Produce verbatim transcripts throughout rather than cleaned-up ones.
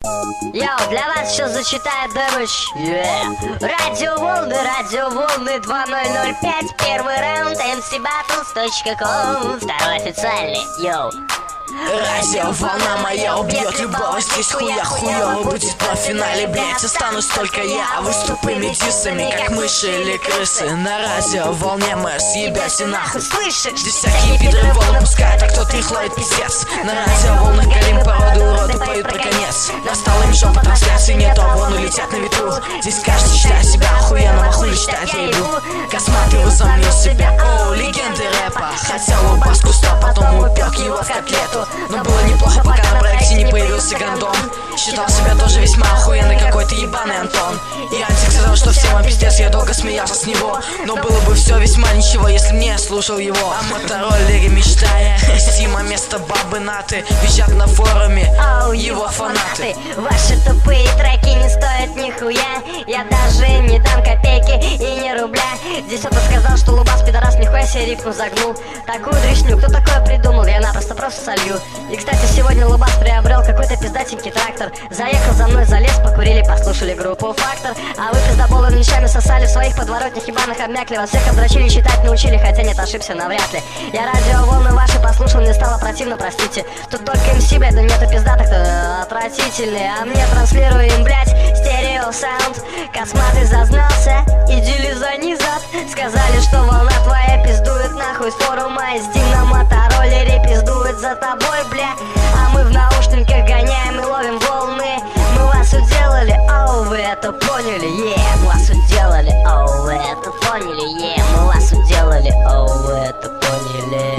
Йоу, для вас сейчас зачитает Дэмэдж. Yeah. Радиоволны, радиоволны два ноль ноль пять. Первый раунд эм си баттлс точка ком. Второй официальный. Йоу. Радиоволна моя убьет любого, здесь хуя хуёво будет по финале, блять, останусь только я, а вы с тупыми диссами, как мыши или крысы. На радиоволне мы съебете нахуй. Слышишь? Здесь всякие пидоры волны пускают, а кто-то их ловит пиздец. На радиоволнах галим породы, уроды поют про конец. Настал им жопа, трансляции нету, а вон улетят на ветру. Здесь каждый считает себя охуенным, а хули считает я иду. Косматый возомнил себя, о, легенды рэпа. Хотел у баску стоп, потом упек его в котлету. Но было неплохо, пока на проекте не появился гандон. Считал себя тоже весьма охуенный, какой-то ебаный Антон. И Антик сказал, что всем пиздец, я долго смеялся с него. Но было бы все весьма ничего, если б не слушал его. О мотороллере мечтая, Сима место бабы Наты визжат на форуме его фанаты. Ваши тупые треки не стоят нихуя. Я даже не дам копейки и не рубля. Здесь кто-то сказал, что Лубас пидорас, нихуя себе рифму загнул. Такую дрищню, кто такое придумал, я напросто просто солью. И кстати, сегодня Лубас приобрел какой-то пиздатенький трактор. Заехал за мной, залез, покурили, послушали группу Фактор. А вы пиздоболы ночами сосали в своих подворотнях ебаных, обмякли. Вас всех обдрочили, читать научили, хотя нет, ошибся навряд ли. Я радиоволны ваши послушал, мне стало противно, простите. Тут только эм си, блядь, да нет пиздатых-то отвратительные. А мне транслируем, блядь, стерео саунд. Косматый зазнался, иди лизани зад. Сказали, что волна твоя пиздует нахуй с форума. Из Дим на мотороллере пиздует за тобой, бля. А мы в наушниках гоняем и ловим волны. Мы вас уделали, оу, вы это поняли, е, yeah. Мы вас уделали, оу, вы это поняли, е, yeah. Мы вас уделали, оу, вы это поняли.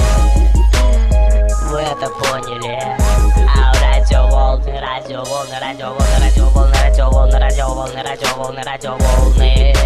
Вы это поняли. Ау, радиоволны, радиоволны, радиоволны, радиоволны, радиоволны, радиоволны, радиоволны, радиоволны.